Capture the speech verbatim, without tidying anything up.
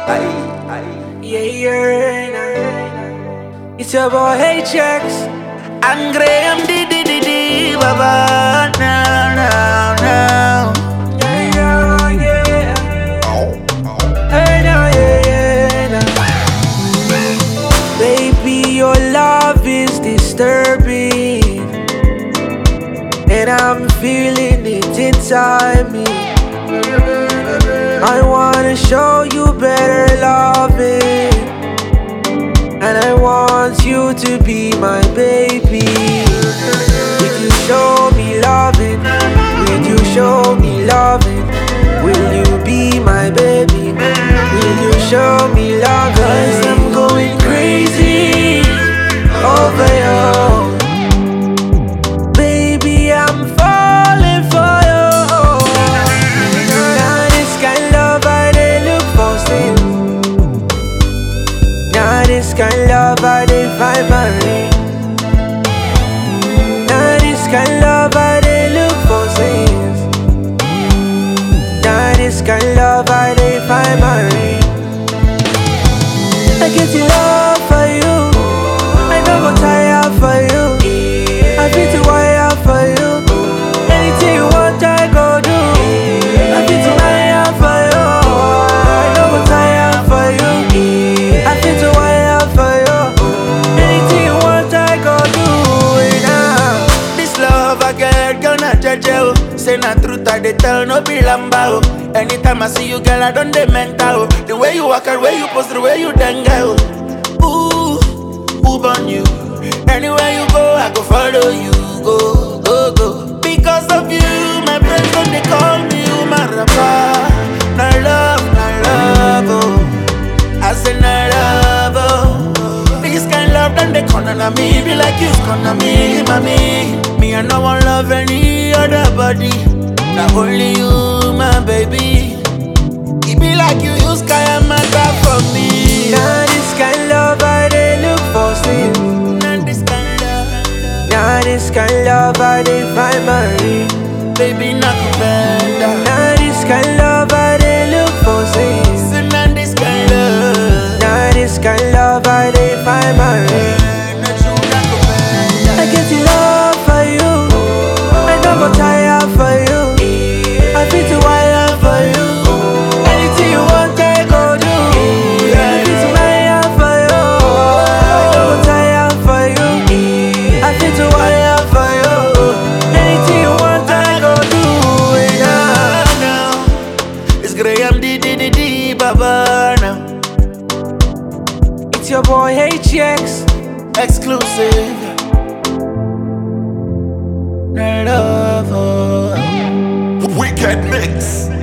Yeah, yeah, nah. It's your boy H X and Graham D D D D Baba. Now, now, now. Yeah, yeah, yeah. Hey, now, yeah, yeah, nah. Baby, your love is disturbing, and I'm feeling it inside me. I wanna show you better loving, and I want you to be my baby. Will you show me loving? Will you show me loving? Will you be my baby? Will you show me loving? 'Cause I'm going crazy over you. Baby, I'm falling for you. Now this kind of love I dey look for still. Now this kind of love I dey find my ring. Now this kind of love I dey look for since. Now this kind of love I dey find my ring. I get in love for you. I don't go tire for you. I feel to wire for you. Anything you want I go do. I feel to wire for you. I don't go tire for you. I feel to wire for you. Anything you want I go do. Now this love I get gonna judge you. Say na truth I dey tell, no be lamba. Anytime I see you, girl, I don't dey mental. The way you walk, the way you pose, the way you dangle. Ooh, who born you? Anywhere you go, I go follow you. Go, go, go. Because of you, my friends don't they call me Umarapa. Na love, na love, oh. I say na love, oh. This kind love done they corner me, be like you corner me, mommy. Me I no one love any other body. Not only you, my baby. It be like you use Kaya Mata for me. Now this kind of love I dey look for still. Now this kind of love. Now this kind of love I dey find my ring. Baby, not better. Now this kind of love I dey look for still. Now this kind of love. Now this kind of love I dey find my ring. I get in love for you. I don't go tire for you. I feel to wire for you. Anything you want, I go do. I feel to wire for you. I don't go tire for you. I feel to wire for you. Anything you want, I go do. Now, now, it's Graham D D D D Baba now. It's your boy H X exclusive. Love, oh. Wicked mix.